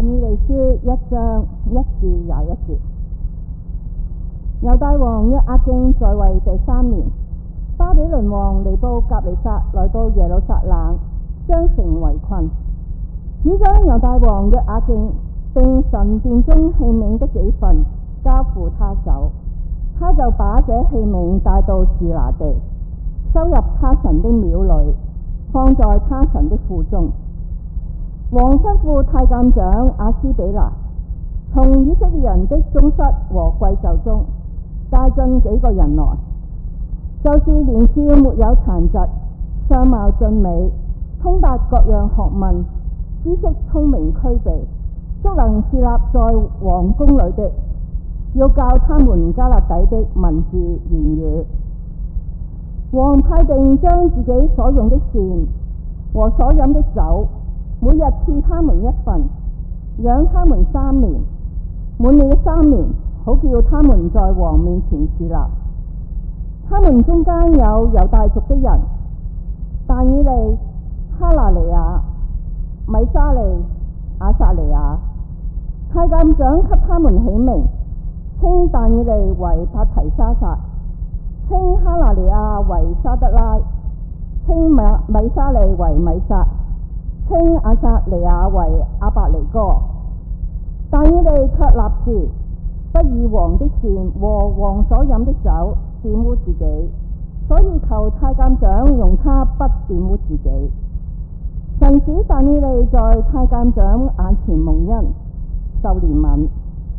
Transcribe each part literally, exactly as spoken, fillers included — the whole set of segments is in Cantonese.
以理書一章一至廿一節。猶大王約雅敬在位第三年，巴比倫王尼布甲尼撒來到耶路撒冷，將城圍困，主將猶大王約雅敬並神殿中器皿的幾份交付他手，他就把這器皿帶到示拿地，收入他神的廟裏，放在他神的庫中。王吩咐太監長亞斯比拿，從以色列人的宗室和貴胄中帶進幾個人來，就是年少沒有殘疾，相貌俊美，通達各樣學問，知識聰明俱備，足能侍立在王宮裏的，要教他們迦勒底的文字言語。王派定將自己所用的膳和所飲的酒，每日賜他們一份，養他們三年。滿了三年，好叫他們在王面前侍立。他們中間有猶大族的人，但以利、哈拿尼亞、米沙利、亞撒利亞。太監長給他們起名，稱但以利為伯提沙撒，稱哈拿尼亞為沙得拉，稱米米沙利為米撒，稱亞撒利亞為亞伯尼哥。但以利卻立志不以王的膳和王所飲的酒玷污自己，所以求太監長容他不玷污自己。神使但以利在太監長眼前蒙恩，受憐憫。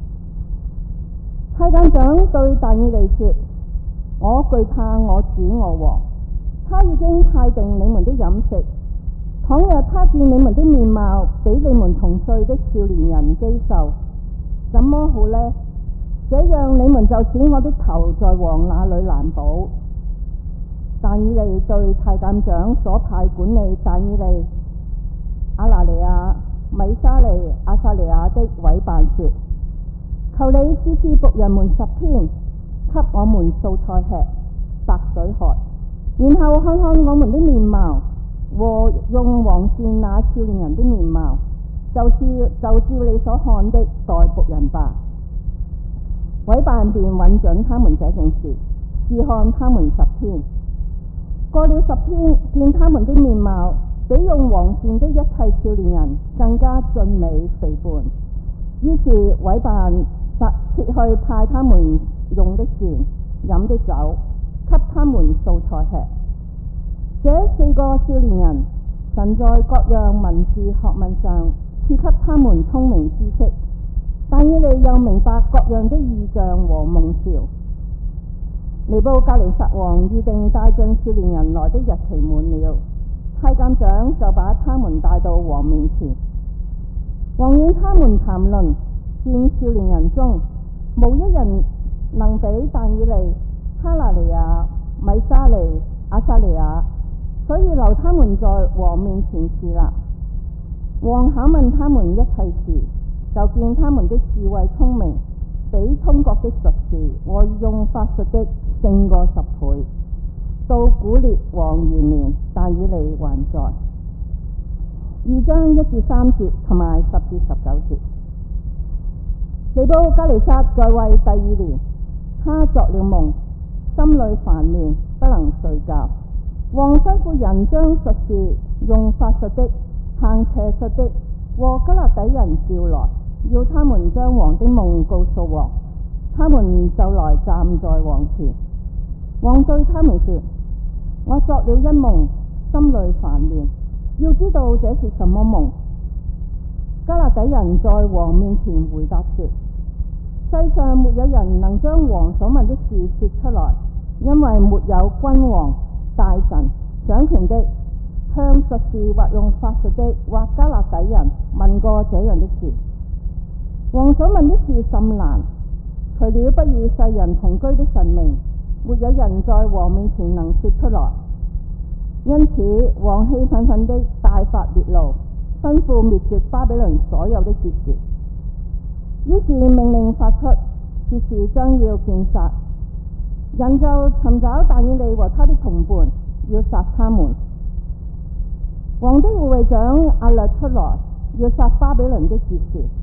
太監長對但以利說：我懼怕我主我王，他已經派定你們的飲食。倘若他見你們的面貌比你們同歲的少年人肌瘦，怎麼好呢？這樣你們就使我的頭在王那裏難保。但以利對太監長所派管理但以利、亞拿尼亞、米沙利、亞撒利亞的委辦說：求你試試僕人們十天，給我們素菜吃，白水喝，然後看看我們的面貌和用王膳那少年人的面貌，就是就照你所看的待僕人吧。委辦便允准他們這件事，試看他們十天。過了十天，見他們的面貌比用王膳的一切少年人更加俊美肥胖，於是委辦撤去派他們用的膳、飲的酒，給他們素菜吃。這四個少年人，神在各樣文字學問上賜給他們聰明知識，但以利又明白各樣的異象和夢兆。尼布甲尼撒王預定帶進少年人來的日期滿了，太監長就把他們帶到王面前。王與他們談論，見少年人中無一人能比但以利、哈拿尼亞、米沙利、亞撒利亞，所以留他們在王面前侍立。王考問他們一切事，就見他們的智慧聰明，比通國的術士和用法術的勝過十倍。到古列王元年，但以利還在。二章一至三節同埋十至十九節。尼布甲尼撒在位第二年，他作了夢，心裏煩亂，不能睡覺。王吩咐人將術士、用法術的、行邪術的和迦勒底人召來，要他們將王的夢告訴王。他們就來站在王前。王對他們說：我作了一夢，心裏煩亂，要知道這是什麼夢。迦勒底人在王面前回答說：世上沒有人能將王所問的事說出來，因為沒有君王、大臣、掌權的向術士或用法術的或迦勒底人問過這樣的事。王所問的事甚難，除了不與世人同居的神明，沒有人在王面前能說出來。因此王氣憤憤的大發烈怒，吩咐滅絕巴比倫所有的哲士。於是命令發出，哲士將要見殺。人就尋找但以利和他的同伴，要殺他們。王的護衛長亞略出來，要殺巴比倫的哲士。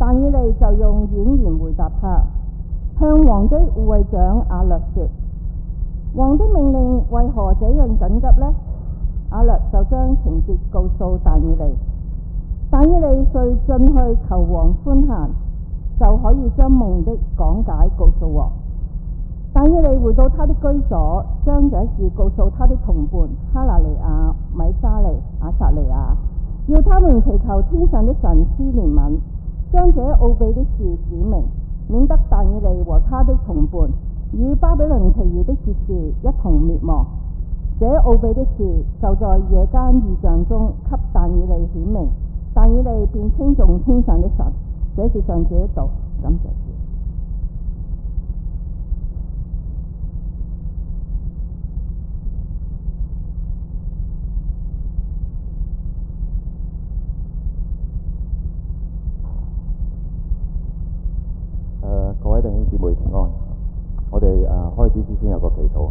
但以理就用婉言回答他，向王的護衛長亞略說：王的命令為何這樣緊急呢？亞略就將情節告訴但以理，但以理遂進去求王寬限，就可以將夢的講解告訴王。但以理回到他的居所，將這事告訴他的同伴哈拿尼亞、米沙利、亞撒利亞，要他們祈求天上的神施憐憫，將這奧秘的事指明，免得但以理和他的同伴與巴比倫其餘的哲士一同滅亡。這奧秘的事就在夜間異象中給但以理顯明，但以理便稱頌天上的神。這是上主的道，感謝主。 誒，各位弟兄姊妹平安。我哋誒、呃、開始之前有個祈禱。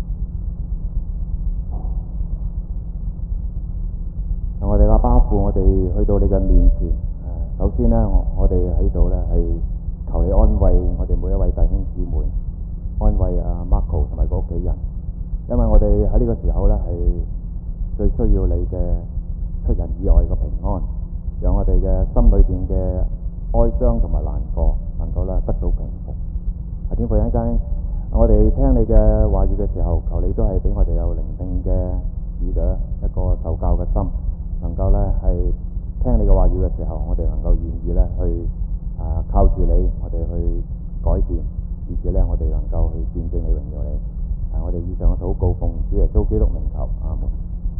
我哋嘅巴父，我哋去到你嘅面前。誒、呃，首先呢，我我哋喺度呢係求你安慰我哋每一位弟兄姊妹，安慰阿、啊、Marco 同埋個屋企人，因為我哋喺呢個時候呢係最需要你嘅出人意外嘅平安，讓我哋嘅心裏邊嘅哀傷同埋難過能夠咧得到平復。啊，天父，一陣間我哋聽你嘅話語嘅時候，求你都係俾我哋有聆聽嘅耳朵，一個受教嘅心，能夠咧係聽你嘅話語嘅時候，我哋能夠願意咧去啊靠住你，我哋去改變，以至咧我哋能夠去見證你榮耀你。啊，我哋以上嘅禱告奉主耶穌基督名求，阿門。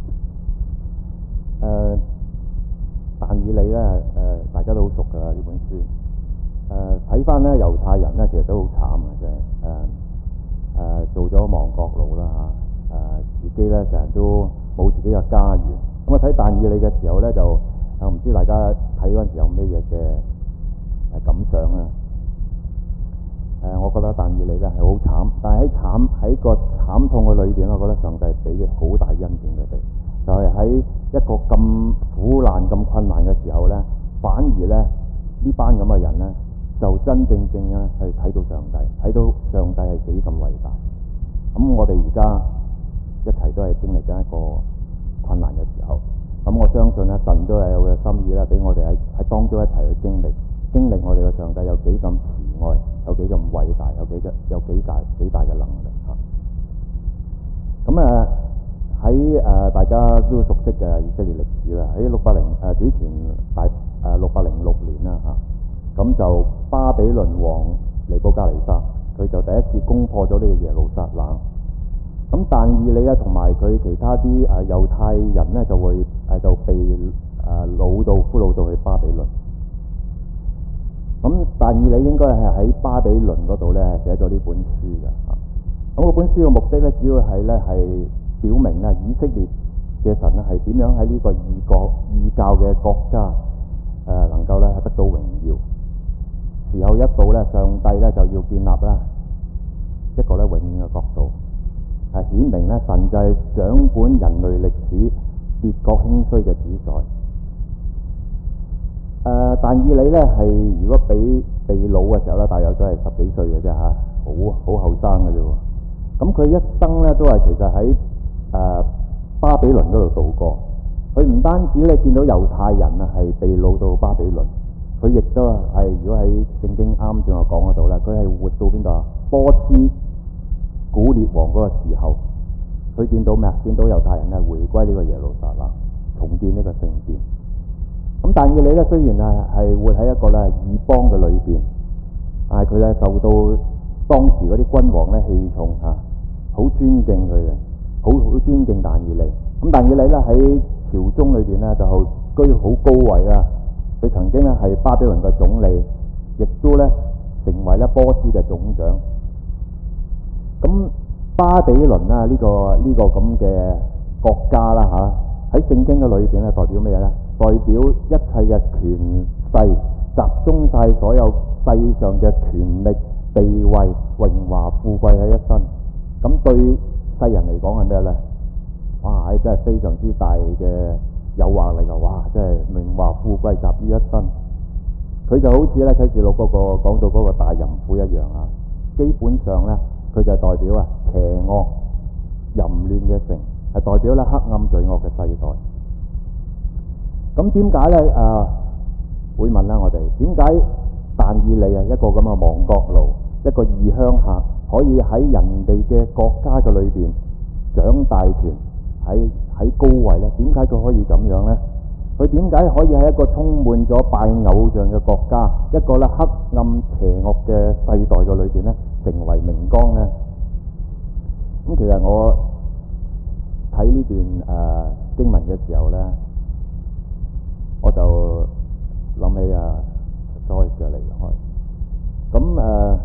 誒、呃，但以理咧，誒、呃，大家都好熟噶啦呢本書。誒，睇翻咧猶太人咧，其實都好慘嘅，真係誒誒做咗亡國奴啦嚇，誒、呃、自己咧成日都冇自己嘅家園。咁啊睇但以理嘅時候咧，就啊唔知大家睇嗰陣時有咩嘢嘅誒感想啊？誒、呃，我覺得但以理咧係好慘，但係喺慘喺個慘痛嘅裏邊，我覺得上帝俾嘅好大恩典佢哋，就係、是、喺一個咁苦難、咁困難嘅時候咧，反而咧呢班咁嘅人咧，就真正正咧去睇到上帝，睇到上帝係幾咁偉大。咁我哋而家一齊都係經歷緊一個困難嘅時候，咁我相信咧神都係有佢嘅心意咧，俾我哋喺喺當中一齊去經歷，經歷我哋嘅上帝有幾咁慈愛，有幾咁偉大，有幾嘅有幾大幾大嘅能力嚇。咁啊喺誒大家都熟悉嘅以色列歷史啦，喺六百零誒主前大誒六百零六年啦嚇，咁就巴比倫王尼布甲尼撒佢就第一次攻破咗呢個耶路撒冷。咁但以理啊同埋佢其他啲誒猶太人咧就會誒就被誒擄到俘虜到去巴比倫。咁但以理應該係喺巴比倫嗰度咧寫咗呢本書嘅嚇。咁嗰本書嘅目的咧主要係咧係表明咧以色列嘅神咧係點樣喺呢個異國異教嘅國家誒、呃、能夠咧得到榮耀。時候一到咧，上帝咧就要建立啦一個咧永遠嘅國度，係顯明咧神就係掌管人類歷史列國興衰嘅主宰。誒、呃，但以理咧係如果俾被擄嘅時候咧，大約都係十幾歲嘅啫嚇，好好後生嘅啫喎。咁佢一生咧都係其實喺誒、呃、巴比倫嗰度度過。佢唔單止咧見到猶太人啊係被擄到巴比倫。佢亦都係，如果喺聖經啱正我講嗰度咧，佢係活到邊度啊？波斯古列王嗰個時候，佢見到咩啊？見到猶太人咧回歸呢個耶路撒冷，重建呢個聖殿。咁但以理咧雖然係係活喺一個咧異邦嘅裏邊，但係佢咧受到當時嗰啲君王咧器重嚇，好尊敬佢哋，好好尊敬但以理。咁但以理咧喺朝中裏邊咧就居好高位啦。佢曾經咧係巴比倫嘅總理，亦都咧成為咧波斯嘅總長。咁巴比倫啊，呢個呢個咁嘅國家啦嚇，喺聖經嘅裏邊咧代表咩咧？代表一切嘅權勢集中晒所有世上嘅權力、地位、榮華富貴喺一身。咁對世人嚟講係咩咧？哇！係真係非常之大嘅誘惑嚟㗎，哇！真係榮華富貴集於一身。 佢就好似咧啟示錄嗰個講到嗰個大淫婦一樣啊。基本上咧，佢就係代表啊邪惡淫亂嘅城，係代表咧黑暗罪惡嘅世代。咁點解咧？誒、呃、會問啦，我哋點解但以理啊一個咁嘅亡國奴，一個異鄉客，可以喺人哋嘅國家嘅裏邊掌大權，喺喺高位咧？點解佢可以咁樣咧？佢點解可以喺一個充滿咗拜偶像嘅國家，一個咧黑暗邪惡嘅世代嘅裏邊咧，成為明光咧？咁其實我睇呢段誒、呃、經文嘅時候咧，我就諗起啊 Joyce 嘅離開。咁誒、呃，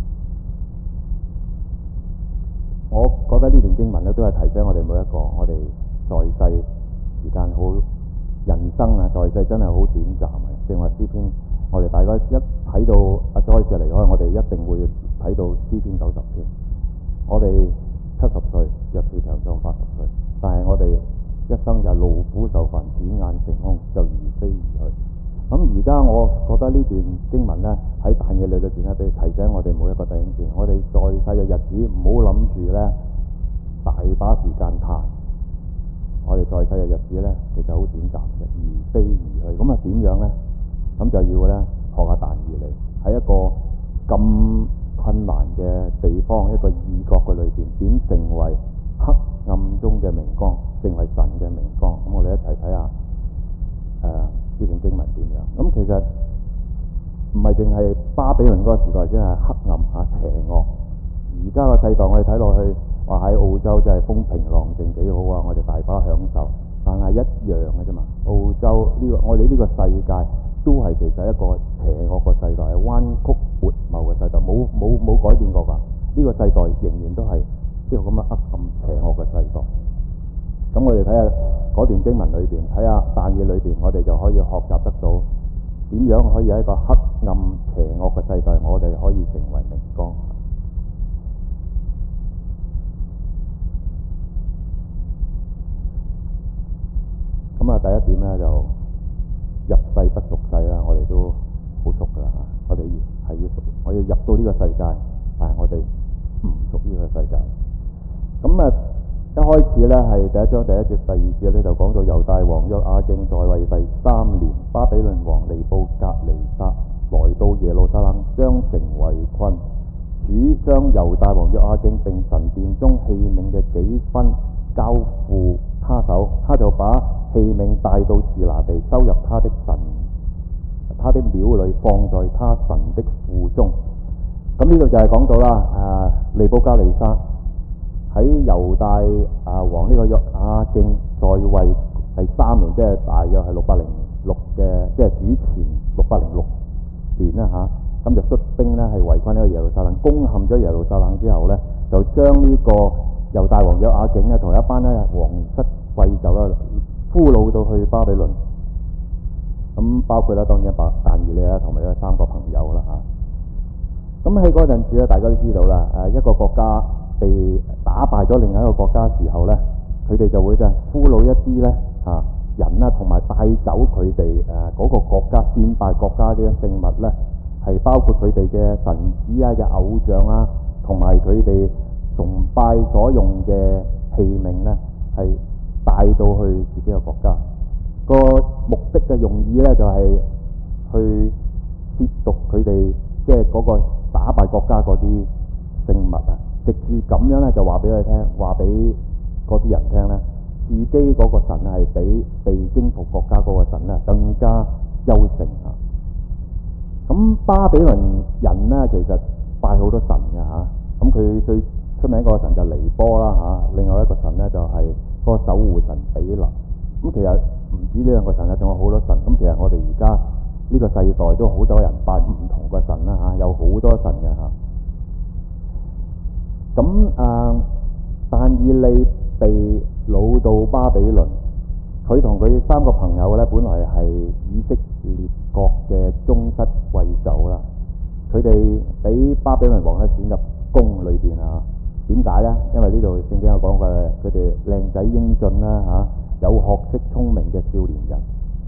我覺得呢段經文咧都係提醒我哋每一個，我哋在世時間好。人生啊，在世真係好短暫啊！正話詩篇，我哋大家一睇到阿 Joyce 離開，我哋一定會睇到詩篇九十篇。我哋七十歲，若是強壯八十歲，但係我哋一生就係勞苦受煩，轉眼成空，就如飛而去。咁而家我覺得呢段經文咧，喺但以理裏邊咧，俾提醒我哋每一個弟兄姊妹，我哋在世嘅日子唔好諗住咧大把時間嘆。我哋在世嘅日子咧，其實好短暫嘅，如飛而去。咁啊點樣咧？咁就要咧學下但以理，喺一個咁困難嘅地方，一個異國嘅裏邊，點成為黑暗中嘅明光，成為神嘅明光。咁我哋一齊睇下誒呢段經文點樣。咁其實唔係淨係巴比倫嗰個時代先係黑暗嚇邪惡，而家個世代我哋睇落去。話喺澳洲真係風平浪靜幾好啊！我哋大把享受，但係一樣嘅啫嘛。澳洲呢、這個我哋呢個世界都係其實一個邪惡嘅世代，係彎曲悖謬嘅世代，冇冇冇改變過㗎。呢、這個世代仍然都係呢個咁嘅黑暗邪惡嘅世代。咁我哋睇下嗰段經文裏邊，睇下但以理裏邊，我哋就可以學習得到點樣可以喺一個黑暗邪惡嘅世代，我哋可以成為明光。咁啊，第一點咧就入世不屬世啦，我哋都好熟噶啦嚇。我哋係要屬，我要入到呢個世界，但係我哋唔屬於呢個世界。咁啊，一開始咧係第一章第一節、第二節咧就講到猶大王約雅敬在位第三年，巴比倫王尼布甲尼撒來到耶路撒冷，將城圍困。主將猶大王約雅敬並神殿中器皿嘅幾分交付他手，他就把器皿帶到示拿地，收入他的神，他的廟裏，放在他神的庫中。咁呢度就係講到啦，誒、啊、尼布甲尼撒喺猶大啊王呢個約雅敬在位第三年，即係大約係六百零六嘅，即係主前六百零六年啦嚇。咁、啊、就率兵咧係圍困呢個耶路撒冷，攻陷咗耶路撒冷之後咧，就將呢個猶大王約雅敬咧同一班咧皇室貴胄啦俘虜到去巴比倫。咁包括啦，當然巴但以理啦，同埋嗰三個朋友啦嚇。咁喺嗰陣時咧，大家都知道啦，誒一個國家被打敗咗另一個國家時候咧，佢哋就會就俘虜一啲咧嚇人啦，同埋帶走佢哋誒嗰個國家戰敗國家啲聖物咧，係包括佢哋嘅神子啊嘅偶像啊，同埋佢哋崇拜所用嘅器皿咧，係帶到去自己嘅國家。個目的嘅用意咧，就係、是、去褻瀆佢哋，即係嗰個打敗國家嗰啲聖物啊。藉住咁樣咧，就話俾佢聽，話俾嗰啲人聽咧，自己嗰個神係比被征服國家嗰個神咧更加優勝啊！咁巴比倫人咧，其實拜好多神嘅嚇。咁佢最出名嗰個神就尼波啦嚇，另外一個神咧就係嗰個守護神比勒。咁其實唔止呢兩個神啊，仲有好多神。咁其實我哋而家呢個世代都好多人拜唔同嘅神啦嚇，有好多神嘅嚇。咁啊，但以理被擄到巴比倫，佢同佢三個朋友咧，本來係以色列國嘅宗室貴胄啦。佢哋俾巴比倫王咧選入宮裏邊啊。點解咧？因為呢度聖經有講過，佢哋靚仔英俊啦嚇，有學識聰明嘅少年人。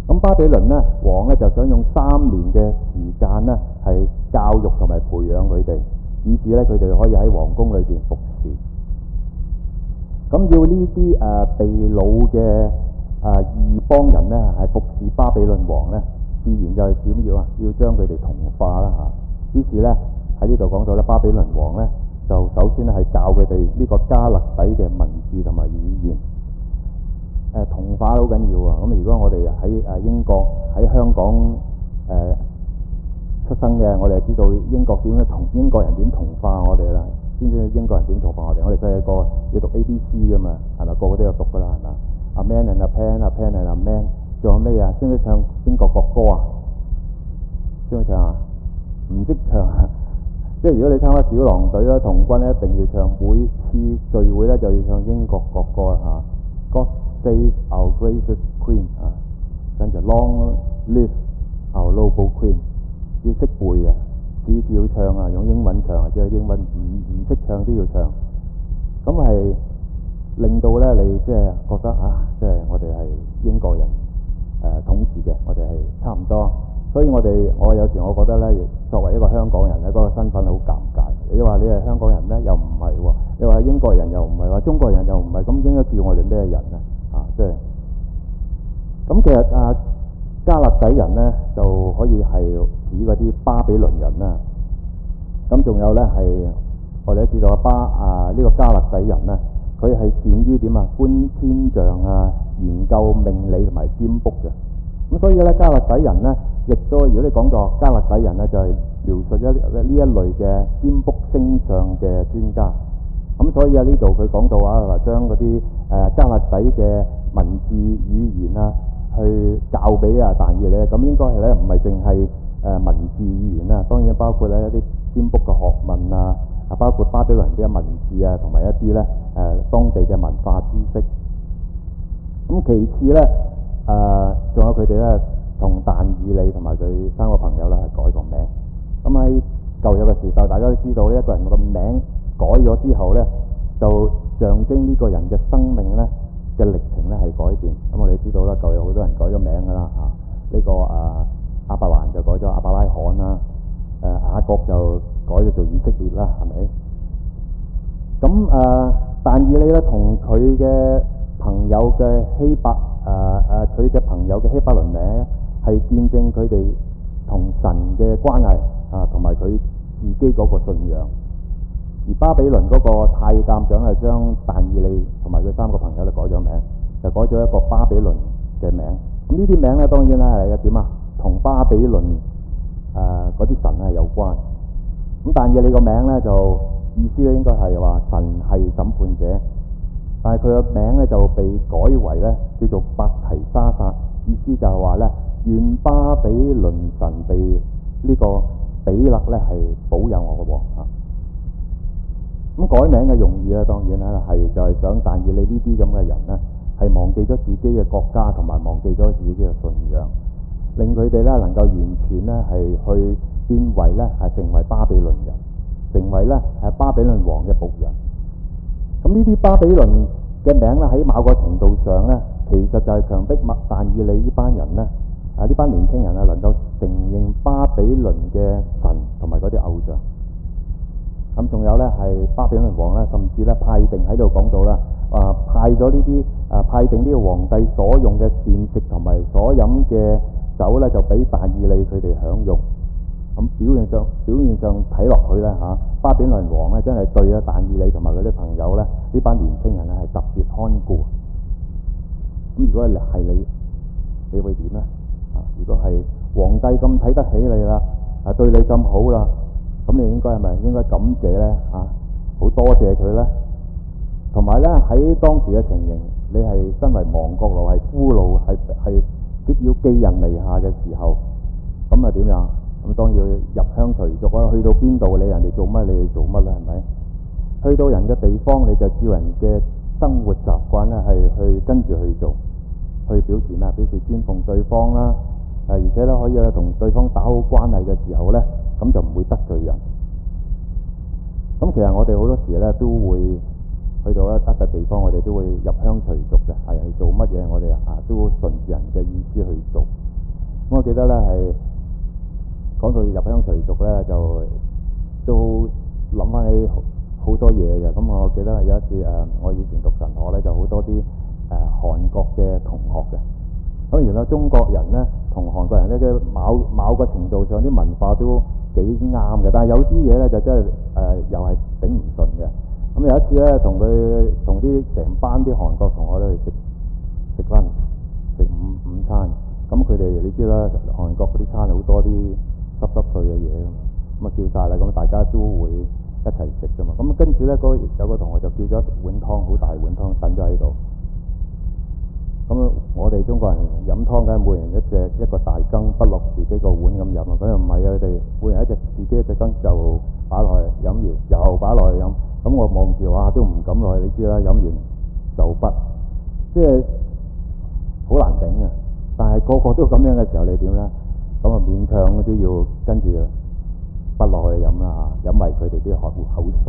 咁巴比倫咧王咧就想用三年嘅時間咧係教育同埋培養佢哋，以至咧佢哋可以喺皇宮裏邊服侍。咁要呢啲誒被擄嘅誒異邦人咧係服侍巴比倫王咧，自然就係點要啊？要將佢哋同化啦嚇。於是咧喺呢度講到咧，巴比倫王咧就首先咧係教佢哋呢個加勒底嘅文字同埋語言。誒、呃、同化好緊要啊！咁如果我哋喺誒英國喺香港誒、呃、出生嘅，我哋就知道英國點樣同英國人點同化我哋啦。知唔知英國人點同化我哋？我哋細細個要讀 A B C 噶嘛，係咪？個個都有讀噶啦，係咪？A man and a pen, a pen and a man。仲有咩啊？識唔識唱英國國歌啊？識唔識唱啊？唔識唱啊！即係如果你參加小狼隊啦、童軍咧，一定要唱。每次聚會咧就要唱英國國歌啦嚇。God Save our gracious Queen 啊，跟住 Long live our noble Queen， 要識背嘅，次次要唱啊，用英文唱啊，即係英文唔唔識唱都要唱，咁係令到咧你即係覺得啊，即係我哋係英國人誒、呃、統治嘅，我哋係差唔多，所以我哋我有時我覺得咧，作為一個香港人咧，嗰、那個身份好尷尬。你話你係香港人咧，又唔係喎；你話英國人又唔係，話中國人又唔係，咁應該叫我哋咩人啊？啊，即係咁其實啊，加勒底人咧就可以係指嗰啲巴比倫人啦。咁仲有咧係我哋都知道啊，巴啊呢、這個加勒底人咧，佢係善於點啊觀天象啊，研究命理同埋占卜嘅。咁所以咧，加勒底人咧，亦都如果你講到加勒底人咧，就係、是、描述一呢一類嘅占卜星象嘅專家。咁所以啊，呢度佢講到啊，話將嗰啲誒加勒底嘅文字語言啊，去教俾啊但以理咧，咁應該係咧唔係淨係誒文字語言啦，當然包括咧一啲占卜嘅學問啊，啊包括巴比倫啲文字啊，同埋一啲咧誒當地嘅文化知識。咁其次咧誒，仲、呃、有佢哋咧同但以理同埋佢三個朋友咧係改個名。咁喺舊約嘅時代，大家都知道呢一個人個名改咗之後咧，就象徵呢個人嘅生命咧嘅歷程咧係改變。咁我哋知道啦，舊約好多人改咗名噶啦嚇，呢、這個啊亞伯蘭就改咗亞伯拉罕啦，誒、啊、雅各就改咗做以色列啦，係咪？咁誒但以理咧同佢嘅朋友嘅希伯誒誒佢嘅朋友嘅希伯倫名咧，係見證佢哋同神嘅關係啊，同埋佢自己嗰個信仰。而巴比倫嗰個太監長係將但以理同埋佢三個朋友咧改咗名，就改咗一個巴比倫嘅名。咁呢啲名咧當然咧係一點啊，同巴比倫誒嗰啲神係有關。咁但以理個名咧就意思咧應該係話神係審判者，但係佢個名咧就被改為咧叫做伯提沙撒，意思就係話咧願巴比倫神被呢個比勒咧係保佑我嘅王啊！咁改名嘅用意咧，當然咧係就係想但以理呢啲咁嘅人咧，係忘記咗自己嘅國家，同埋忘記咗自己嘅信仰，令佢哋咧能夠完全咧係去變為咧係成為巴比倫人，成為咧係巴比倫王嘅僕人。咁呢啲巴比倫嘅名咧喺某個程度上咧，其實就係強迫麥但以理呢班人咧，啊呢班年青人啊能夠承認巴比倫嘅神同埋嗰啲偶像。咁仲有咧係巴比倫王咧，甚至咧派定喺度講到啦，啊派咗呢啲啊派定呢個皇帝所用嘅膳食同埋所飲嘅酒咧，就俾但以理佢哋享用。咁表現上表現上睇落去咧嚇，巴比倫王咧真係對啊但以理同埋佢啲朋友咧呢班年青人咧係特別看顧。咁如果係你，你會點咧？啊，如果係皇帝咁睇得起你啦，啊對你咁好啦。咁你應該係咪應該感謝咧？嚇、啊，好多謝佢咧。同埋咧喺當時嘅情形，你係身為亡國奴，係俘虜，係係要寄人籬下嘅時候，咁啊點樣？咁當然要入鄉隨俗啦。去到邊度，你人哋做乜，你哋做乜啦？係咪？去到人嘅地方，你就照人嘅生活習慣咧，係去跟住去做，去表示咩？表示尊奉對方啦。啊，而且咧可以咧同對方打好關係嘅時候咧，咁就唔會得罪人。咁其實我哋好多時咧都會去到一笪地方，我哋都會入鄉隨俗嘅，係係做乜嘢我哋啊都順住人嘅意思去做。 我記得咧係講到入鄉隨俗咧，就都諗翻起好好多嘢嘅。咁我記得有一次誒、呃，我以前讀神學咧，就好多啲誒、呃、韓國嘅同學嘅。咁原來中國人咧同韓國人咧嘅某某個程度上啲文化都幾啱嘅，但係有啲嘢咧就真係誒、呃、又係頂唔順嘅。咁有一次咧，同佢同啲成班啲韓國同學咧去食食翻食午午餐。咁佢哋你知啦，韓國嗰啲餐好多啲濕濕碎嘅嘢㗎嘛，咁啊叫晒啦，咁大家都會一齊食㗎嘛。咁跟住咧，嗰有個同學就叫咗一碗湯，好大碗湯等咗喺度。咁我哋中國人飲湯梗係每人一隻一個大羹，不落自己個碗咁飲啊。佢又唔係啊，佢哋每人一隻自己一隻羹就擺落去，飲完又擺落去飲。咁我望住哇，都唔敢落去，你知啦，飲完就不，即係好難頂啊！但係個個都咁樣嘅時候，你點咧？咁啊勉強都要跟住不落去飲啦嚇，飲埋佢哋啲口口水。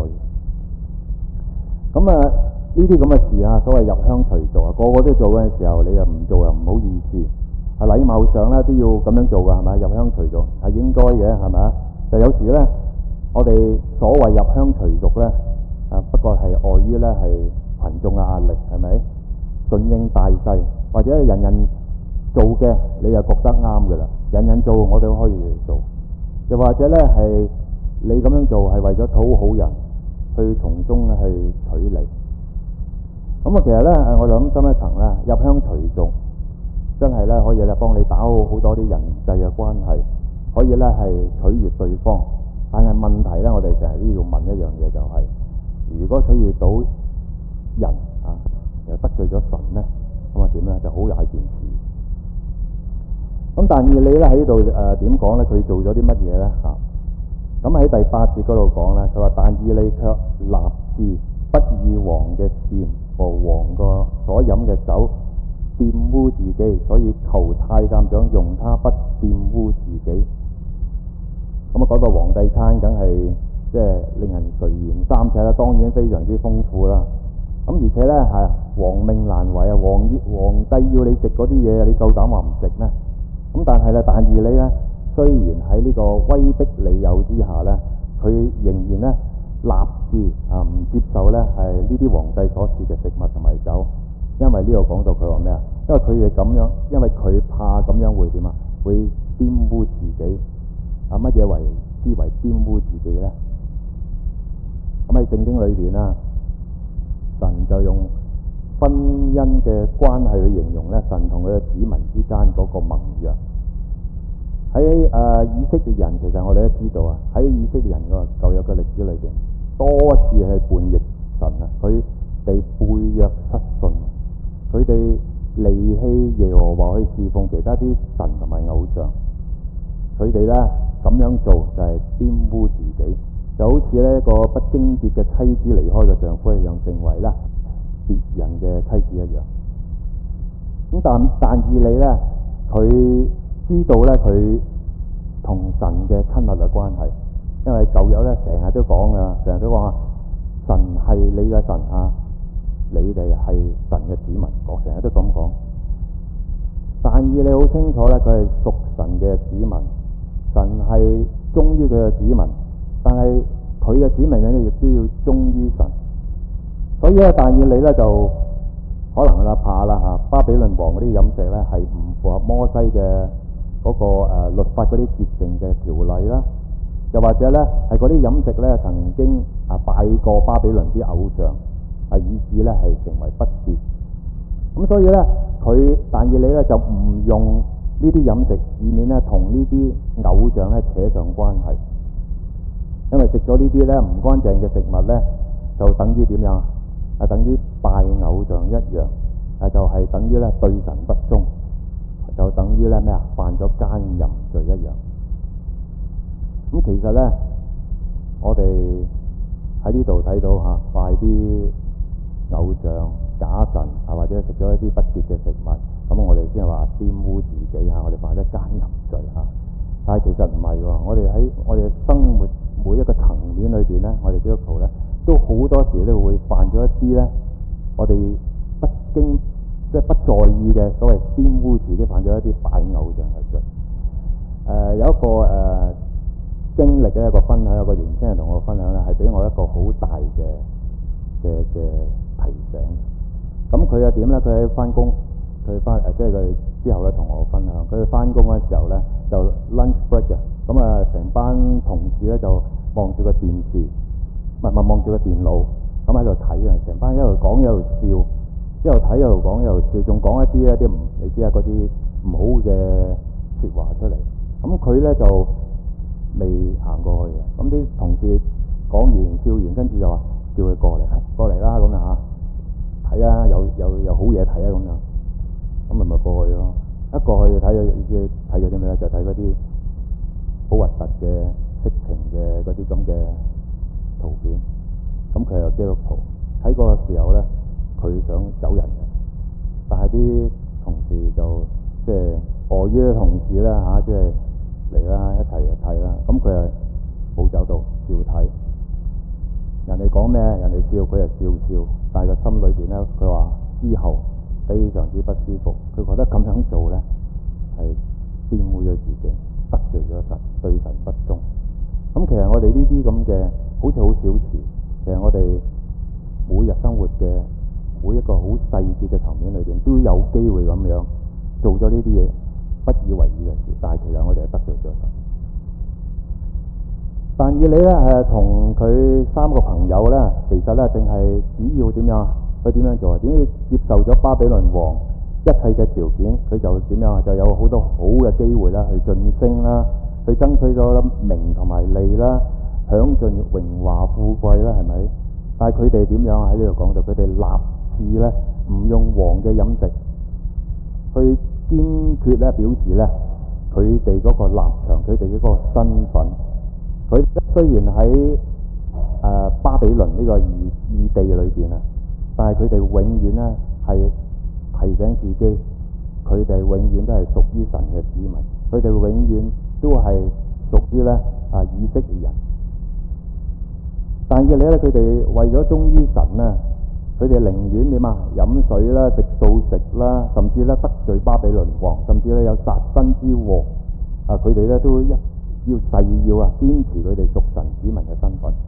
咁啊呢啲咁嘅事啊，所謂入鄉隨俗啊，個個都做嘅時候，你又唔做又唔好意思。啊禮貌上咧都要咁樣做㗎，係咪？入鄉隨俗係應該嘅，係咪啊？就有時咧，我哋所謂入鄉隨俗咧，啊不過係礙於咧係群眾嘅壓力，係咪？順應大勢，或者人人做嘅你又覺得啱㗎啦，人人做我哋都可以做，又或者咧係你咁樣做係為咗討好人，去從中去取利。咁啊，其實咧我諗深一層咧，入鄉隨俗真係咧可以咧幫你打好好多啲人際嘅關係，可以咧係取悅對方。但係問題咧，我哋成日都要問一樣嘢，就係、是、如果取悅到人啊，又得罪咗神咧，咁啊點咧就好大件事。咁但以理咧喺呢度誒點講咧？佢做咗啲乜嘢咧嚇？咁喺第八節嗰度講咧，佢話但以理卻立志不以王嘅膳和王個所飲嘅酒玷污自己，所以求太監長用他不玷污自己。咁啊講到皇帝餐，梗係即係令人垂涎三尺啦，當然非常之豐富啦。咁而且咧係皇命難違啊！皇皇帝要你食嗰啲嘢，你夠膽話唔食咩？咁但係咧，但以理咧，雖然喺呢個威逼利誘之下咧，佢仍然咧立志啊唔接受咧係呢啲皇帝所賜嘅食物同埋酒，因為呢度講到佢話咩啊？因為佢哋咁樣，因為佢怕咁樣會點啊？會玷污自己啊！乜嘢為之為玷污自己咧？咁喺聖經裏邊啊，神就用婚姻嘅關係去形容咧，神同佢嘅子民之間嗰個盟約。喺誒、呃、以色列人，其實我哋都知道啊，喺以色列人個舊約嘅歷史裏邊，多次係叛逆神啊，佢哋背約失信，佢哋離棄耶和華去侍奉其他啲神同埋偶像，佢哋咧咁樣做就係玷污自己，就好似呢一個不貞潔嘅妻子離開嘅丈夫一樣，成為啦別人嘅妻子一樣。咁但但以理咧，佢知道咧佢同神嘅親密嘅關係，因為舊約咧成日都講噶，成日都話神係你嘅神啊，你哋係神嘅子民，我成日都咁講。但以理好清楚咧，佢係屬神嘅子民，神係忠於佢嘅子民，但係佢嘅子民咧亦都要忠於神。所以咧，但以理咧就可能啦怕啦嚇，巴比倫王嗰啲飲食咧係唔符合摩西嘅嗰、那個、呃、律法嗰啲潔淨嘅條例啦，又或者咧係嗰啲飲食咧曾經啊拜過巴比倫啲偶像，啊以致咧係成為不潔。咁所以咧佢但以理咧就唔用呢啲飲食，以免咧同呢啲偶像咧扯上關係，因為食咗呢啲咧唔乾淨嘅食物咧，就等於點樣？係等於拜偶像一樣，誒就係、是、等於咧對神不忠，就等於咧咩啊？犯咗奸淫罪一樣。咁其實咧，我哋喺呢度睇到嚇，拜啲偶像、假神啊，或者食咗一啲不潔嘅食物，咁我哋先係話玷污自己嚇，我哋犯咗奸淫罪嚇。但係其實唔係喎，我哋喺我哋生活每一個層面裏邊咧，我哋基督徒咧，都好多時都會犯咗一啲咧，我哋不經即係不在意嘅所謂玷污自己，犯咗一啲拜偶像嘅罪。 呃、有一個誒、呃、經歷嘅一個分享，有個年輕人同我分享咧，係俾我一個好大嘅嘅嘅提醒。咁佢又點咧？佢喺翻工，佢翻誒即係佢之後咧同我分享，佢翻工嘅時候咧就 lunch break 嘅，咁啊成班同事咧就望住個電視，唔係唔係望住個電腦，咁喺度睇啊，成班一路講一路笑。一路睇一路講一路笑，仲講一啲咧啲唔你知啊嗰啲唔好嘅説話出嚟。咁佢咧就未行過去嘅。咁啲同事講完笑完，跟住就話叫佢過嚟，過嚟啦咁啊嚇，睇啊有有有好嘢睇啊咁樣。咁咪咪過去咯。一過去睇咗要睇嗰啲咩咧？就睇嗰啲好核突嘅色情嘅嗰啲咁嘅圖片。咁佢又基督徒，睇嗰個時候咧。佢想走人嘅，但係啲同事就即係礙於同事啦嚇，即係嚟啦一齊就睇啦。咁佢又冇走到，照睇。人哋講咩，人哋笑，佢又笑笑。但係個心裏邊咧，佢話之後非常之不舒服。佢覺得咁樣做咧係玷污咗自己，得罪咗神，對神不忠。咁其實我哋呢啲咁嘅好似好小事，其實我哋每日生活嘅。每一個好細節嘅層面裏邊，都有機會咁樣做咗呢啲嘢不以為意嘅事，但係其實我哋係得罪咗神。但以理咧誒，同佢三個朋友咧，其實咧淨係只要點樣啊？佢點樣做啊？點知接受咗巴比倫王一切嘅條件，佢就點樣啊？就有好多好嘅機會啦，去晉升啦，去爭取咗名同埋利啦，享盡榮華富貴啦，係咪？但係佢哋點樣啊？喺呢度講到佢哋立志咧，唔用王嘅飲食，去堅決咧表示咧，佢哋嗰個立場，佢哋嗰個身份。佢雖然喺誒、呃、巴比倫呢個異異地裏邊啊，但係佢哋永遠咧係提醒自己，佢哋永遠都係屬於神嘅子民，佢哋永遠都係屬於咧啊以色列人。但係嘅咧，佢哋為咗忠於神咧，佢哋寧願點啊？飲水啦，食素食啦，甚至咧得罪巴比倫王，甚至咧有殺身之禍啊！佢哋咧都一要誓要啊，堅持佢哋屬神子民嘅身份。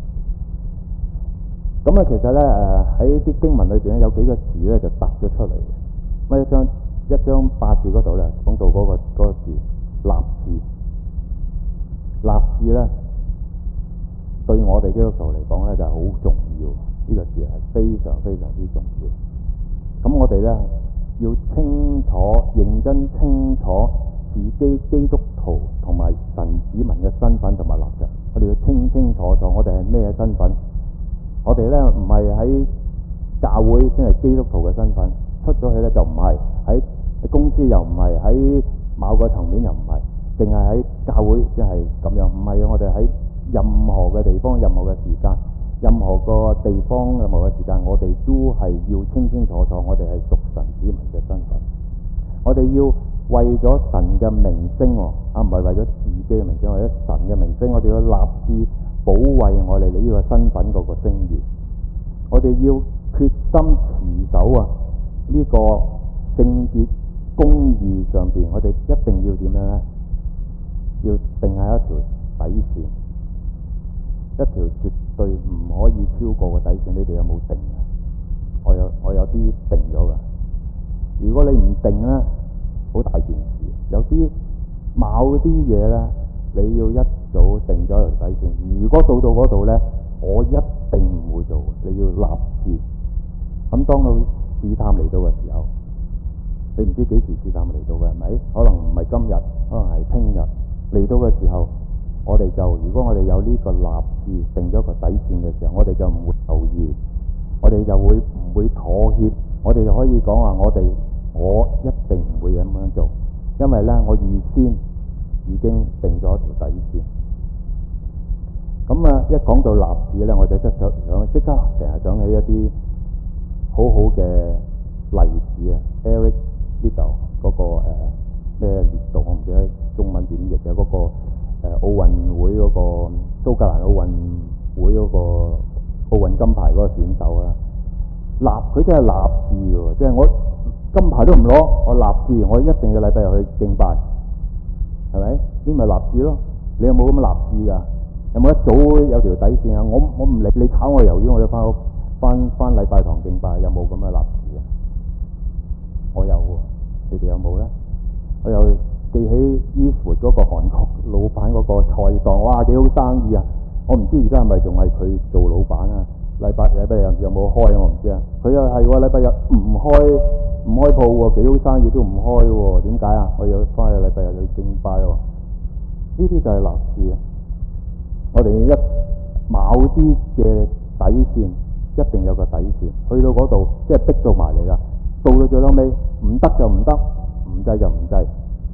咁啊，其實咧誒喺啲經文裏邊咧有幾個字咧就突咗出嚟嘅。咁一張一張八字嗰度咧講到嗰、嗰個嗰個字立志，立志咧。對我哋基督徒嚟講咧就係好重要，呢、這個字係非常非常之重要。咁我哋咧要清楚、認真清楚自己基督徒同埋神子民嘅身份同埋立場。我哋要清清楚楚，我哋係咩身份？我哋咧唔係喺教會先係基督徒嘅身份，出咗去咧就唔係喺喺公司，又唔係喺某個層面，又唔係，淨係喺教會先係咁樣。唔係我哋喺任何嘅地方、任何嘅時間、任何個地方、任何嘅時間，我哋都係要清清楚楚，我哋係屬神子民嘅身份。我哋要為咗神嘅名聲，啊唔係為咗自己嘅名聲，為咗神嘅名聲，我哋要立志保衛我哋呢個身份嗰個聲譽。我哋要決心持守啊呢個聖潔公義上邊，我哋一定要點樣咧？要定下一條底線。一條絕對唔可以超過嘅底線，你哋有冇定啊？我有，我有啲定咗噶。如果你唔定咧，好大件事。有啲某啲嘢咧，你要一早定咗條底線。如果到到嗰度咧，我一定唔會做。你要立志。咁當到試探嚟到嘅時候，你唔知幾時試探嚟到嘅係咪？可能唔係今日，可能係聽日嚟到嘅時候。我哋就如果我哋有呢個立志定咗個底線嘅時候，我哋就唔會猶豫，我哋就會唔會妥協，我哋就可以講話我哋我一定唔會咁樣做，因為咧我預先已經定咗條底線。咁啊，一講到立志咧，我就即想想即刻成日想起一啲好好嘅例子啊 ，Eric Liddell 嗰個誒咩列度，我唔記得中文點譯嘅嗰個。誒奧運會嗰、那個蘇格蘭奧運會嗰個奧運金牌嗰個選手啊，立佢真係立志喎，即係我金牌都唔攞，我立志我一定要禮拜日去敬拜。 係咪？呢咪立志咯。你有冇咁嘅立志㗎？有冇一早有條底線啊？我我唔理你炒我魷魚，我要翻屋翻翻禮拜堂敬拜，有冇咁嘅立志啊？我有喎，你哋有冇咧？我又記起 Eastwood 嗰個韓國老闆嗰個菜檔，哇幾好生意啊！我唔知而家係咪仲係佢做老闆啊？禮拜禮拜日有冇開啊？我唔知啊。佢又係喎，禮拜日唔開唔開鋪喎，幾好生意都唔開喎。點解啊？我要翻去禮拜日去敬拜喎。呢啲就係立志啊！我哋一某啲嘅底線，一定有個底線，去到嗰度即係逼到埋嚟啦。到到最後尾唔得就唔得，唔制就唔制。誒、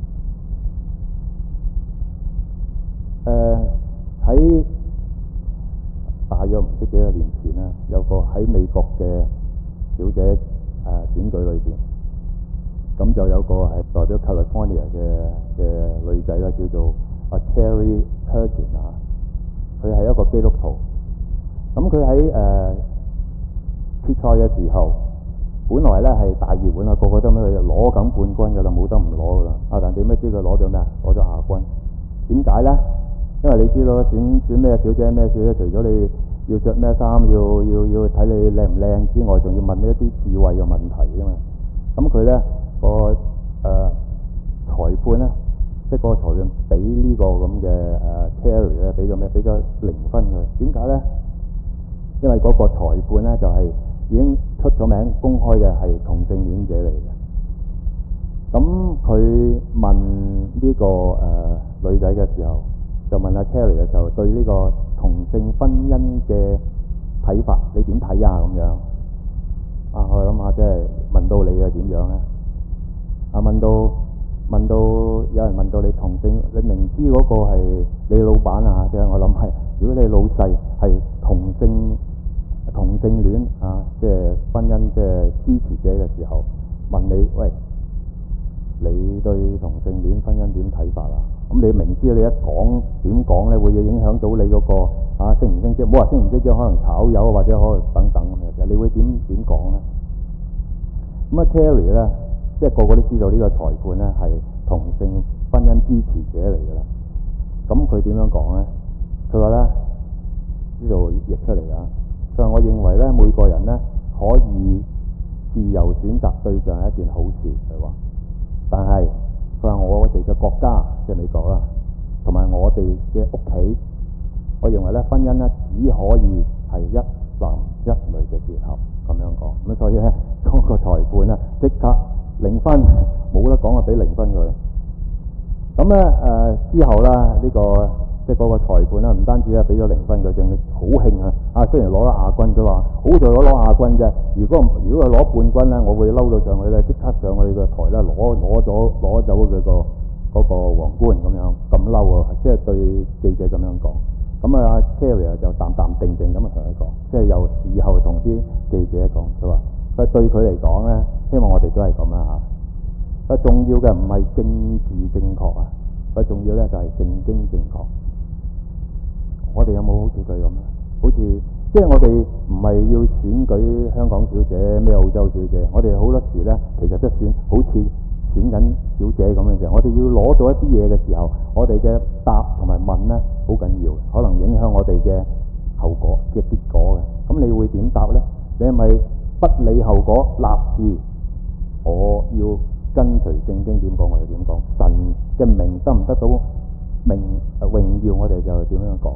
呃、喺大約唔知幾多年前啦，有個喺美國嘅小姐誒、呃、選舉裏邊，咁就有個係代表 California 嘅嘅女仔啦，叫做阿 Carrie Turgeon 啊。佢係一個基督徒，咁佢喺誒決賽嘅時候，本來咧係大熱門啊，個個都咩佢攞緊冠軍㗎啦，冇得唔攞㗎啦。啊，但點不知佢攞咗咩啊？攞咗亞軍。點解咧？因為你知道選選咩小姐咩小姐，除咗你要着咩衫，要要要睇你靚唔靚之外，仲要問你一啲智慧嘅問題㗎嘛。咁佢咧個誒、呃、裁判咧。即係個裁判俾呢個咁嘅誒 Carrie 咧，俾咗咩？俾咗零分佢。點解咧？因為嗰個裁判咧就係、是、已經出咗名、公開嘅係同性戀者嚟嘅。咁佢問呢、這個誒、呃、女仔嘅時候，就問阿 Carrie 嘅時候，對呢個同性婚姻嘅睇法，你點睇啊？咁樣啊，我諗下，即係問到你又點樣咧？啊，問到。問到有人問到你同性，你明知嗰個係你老闆啊，即係我諗係，如果你老細係同性同性戀啊，即係婚姻即係支持者嘅時候，問你喂，你對同性戀婚姻點睇法啊？咁你明知你一講點講咧，會影響到你嗰個啊升唔升職，唔好話升唔升職，可能炒魷或者可能等等嘅，你會點點講咧？咁啊 Carrie 咧。即係個個都知道呢個裁判咧係同性婚姻支持者嚟㗎啦。咁佢點樣講咧？佢話咧，呢度譯出嚟啊。佢話我認為咧，每個人咧可以自由選擇對象係一件好事。佢話，但係佢話我哋嘅國家即係美國啦，同埋我哋嘅屋企，我認為咧婚姻咧只可以係一男一女嘅結合咁樣講。咁所以咧嗰個裁判咧即刻。零分冇得講啊！俾零分佢。咁咧誒之後啦，呢、這個即係嗰個裁判啦，唔單止咧俾咗零分佢，仲好興啊！啊，雖然攞咗亞軍，佢話好在我攞亞軍啫。如果如果佢攞冠軍咧，我會嬲到上去咧，即刻上去個台咧攞攞咗攞走佢個嗰個皇冠咁樣，咁嬲啊！即係對記者咁樣講。咁啊 Carrie 就淡淡定定咁同佢講，即係由事後同啲記者講，佢話。佢對佢嚟講咧，希望我哋都係咁啦嚇。佢重要嘅唔係政治正確啊，佢重要咧就係聖經正確。我哋有冇好似佢咁咧？好似即係我哋唔係要選舉香港小姐咩澳洲小姐，我哋好多時咧其實都選好似選緊小姐咁嘅時候，我哋要攞到一啲嘢嘅時候，我哋嘅答同埋問咧好緊要，可能影響我哋嘅後果嘅結果嘅。咁你會點答咧？你係咪？不理後果，立志我要跟隨聖經點講，我就點講。神嘅名得唔得到名榮耀，我哋就點樣講。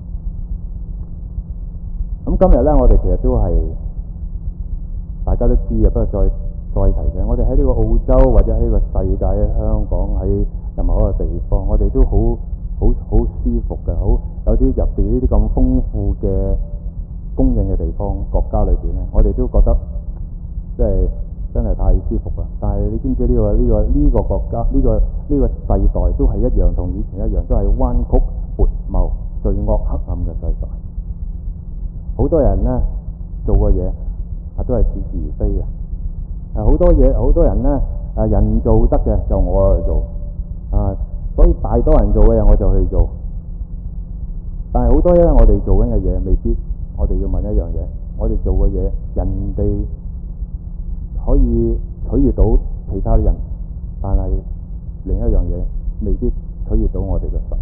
咁今日咧，我哋其實都係大家都知嘅，不過再再提醒，我哋喺呢個澳洲或者喺呢個世界嘅香港，喺任何一個地方，我哋都好好好舒服嘅，好有啲入邊呢啲咁豐富嘅供應嘅地方國家裏邊咧，我哋都覺得即係真係太舒服啦。但係你知唔知呢個呢個呢個國家呢個呢個世代都係一樣，同以前一樣，都係彎曲悖謬、罪惡黑暗嘅世代。好多人咧做嘅嘢啊，都係似是而非嘅。誒，好多嘢，好多人咧誒，人做得嘅就我去做啊，所以大多人做嘅嘢我就去做。但係好多嘢我哋做緊嘅嘢未必。我哋要問一樣嘢，我哋做嘅嘢，人哋可以取悅到其他人，但係另一樣嘢未必取悅到我哋嘅神。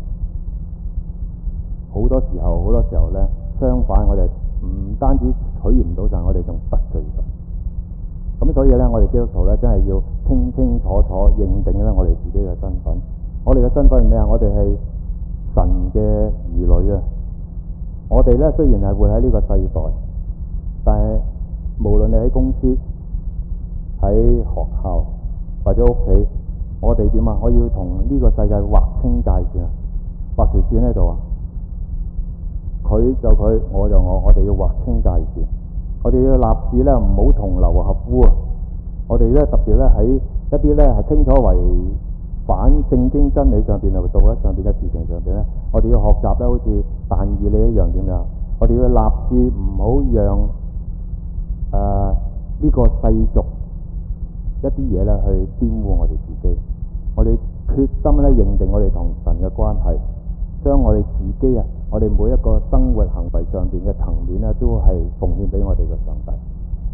好多時候，好多時候咧，相反，我哋唔單止取悅唔到神，我哋仲得罪神。咁所以咧，我哋基督徒咧，真係要清清楚楚認定咧，我哋自己嘅身份。我哋嘅身份係咩啊？我哋係神嘅兒女啊！我哋咧雖然係活喺呢個世代，但係無論你喺公司、喺學校或者屋企，我哋點啊？我要同呢個世界劃清界線啊！畫條線喺度啊！佢就佢，我就我，我哋要劃清界線。我哋要立志咧，唔好同流合污啊！我哋咧特別咧喺一啲咧係清楚違反聖經真理上邊嚟道德上邊嘅事情上邊咧，我哋要學習咧，好似但以理一樣點樣？我哋要立志唔好讓誒呢、呃這個世俗一啲嘢咧去玷污我哋自己。我哋決心咧認定我哋同神嘅關係，將我哋自己啊，我哋每一個生活行為上邊嘅層面咧，都係奉獻俾我哋嘅上帝。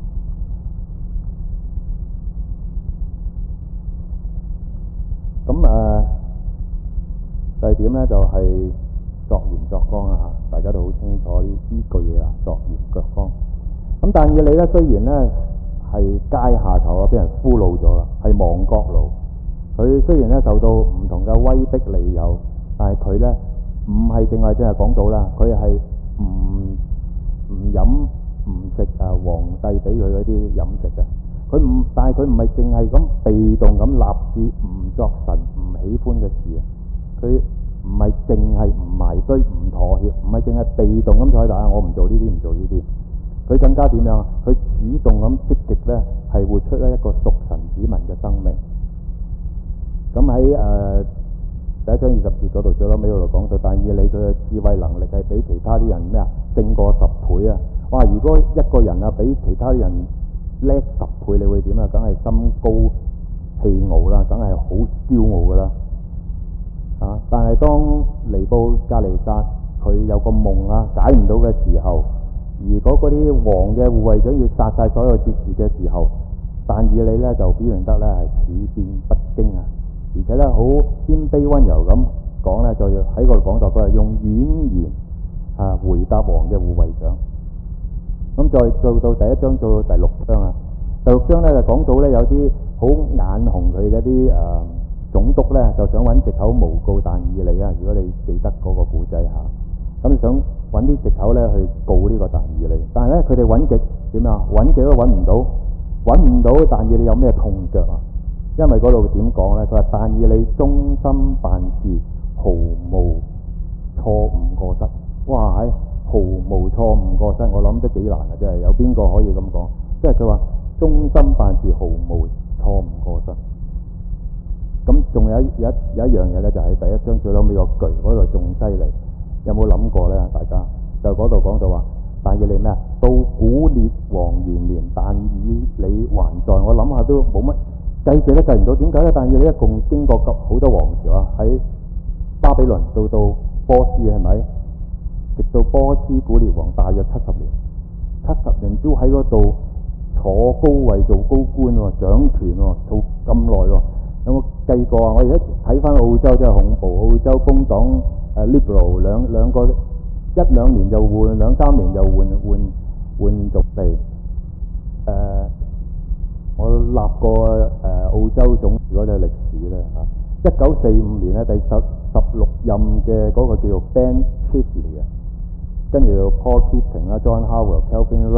咁誒、呃，第二點咧就係、是、作鹽作光啊！嚇，大家都好清楚呢呢句嘢啦，作鹽作光。咁但以理咧，雖然咧係階下囚啊，俾人俘虜咗啦，係亡國奴。佢雖然咧受到唔同嘅威逼利誘，但係佢咧唔係淨係淨係講到啦，佢係唔唔飲唔食啊皇帝俾佢嗰啲飲食嘅。佢唔，但係佢唔係淨係咁被動咁立志唔作神唔喜歡嘅事啊！佢唔係淨係唔埋堆唔妥協，唔係淨係被動咁坐喺度啊！我唔做呢啲，唔做呢啲。佢更加點樣啊？佢主動咁積極咧，係活出咧一個屬神子民嘅生命。咁喺誒第一章二十節嗰度，最後尾嗰度講到，但以理佢嘅智慧能力係比其他啲人咩啊勝過十倍啊！哇！如果一個人啊比其他人叻十倍，你會點啊？梗係心高氣傲啦，梗係好驕傲噶啦啊！但係當尼布甲尼撒佢有個夢啊解唔到嘅時候，而嗰嗰啲王嘅護衛長要殺晒所有哲士嘅時候，但以理咧就表現得咧係處變不驚啊！而且咧好謙卑溫柔咁講咧，就要喺個講座佢係用婉言啊回答王嘅護衛長。咁再做到第一章，做到第六章啊！第六章咧就講到咧有啲好眼紅佢嗰啲誒總督咧，就想揾藉口誣告但以理啊！如果你記得嗰個古仔嚇，咁想揾啲藉口咧去告呢個但以理，但係咧佢哋揾極點啊？揾極都揾唔到，揾唔到但以理有咩痛腳啊？因為嗰度點講咧？佢話但以理忠心辦事，毫無錯誤過失。哇！喺毫無錯誤過失，我諗都幾難啊！真係有邊個可以咁講？即係佢話忠心辦事，毫無錯誤過失。咁仲有一有一有一樣嘢咧，就喺第一章最後尾個句嗰度仲犀利。有冇諗過咧？大家就嗰度講到話，但以理咩啊？到古列王元年，但以理還在。我諗下都冇乜計者都計唔到，點解咧？但以理一共經過好多王朝啊，喺巴比倫到到波斯係咪？直到波斯古列王大約七十年，七十年都喺嗰度坐高位做高官喎，掌權喎，做咁耐喎。有冇計過啊？我而家睇翻澳洲真係恐怖，澳洲工黨誒、uh, Liberal 兩兩個一兩年就換，兩三年就換換換族地。誒、呃，我立過誒、呃、澳洲總理嗰隻歷史咧嚇，一九四五年咧第十十六任嘅嗰個叫做 Ben Chifley 啊。跟住就 Paul Keating 啦、John Howard、Calvin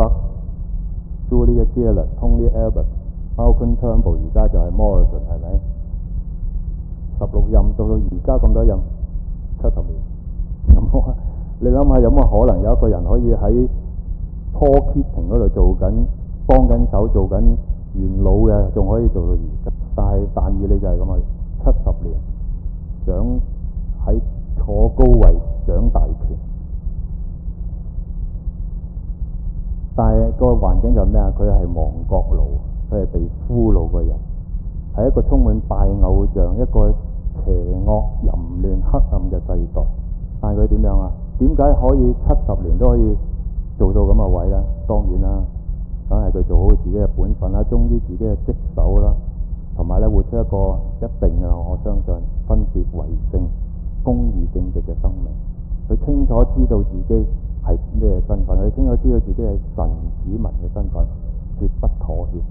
Rudd、Julia Gillard、Tony Abbott、Malcolm Turnbull， 而家就係 Morrison 係咪？十六任到到而家咁多任，七十年。咁你諗下有乜可能有一個人可以喺 Paul Keating 嗰度做緊幫緊手做緊元老嘅，仲可以做到而家？但係但以理就係咁啊，七十年掌喺坐高位掌大權。但係個環境就係咩啊？佢係亡國奴，佢係被俘虜嘅人，係一個充滿拜偶像、一個邪惡、淫亂、黑暗嘅世代。但係佢點樣啊？點解可以七十年都可以做到咁嘅位咧？當然啦，梗係佢做好自己嘅本分啦，忠於自己嘅職守啦，同埋咧活出一個一定啊！我相信分別為聖、公義正直嘅生命。佢清楚知道自己係咩身份，佢清楚知道自己係神子民嘅身份，絕不妥協。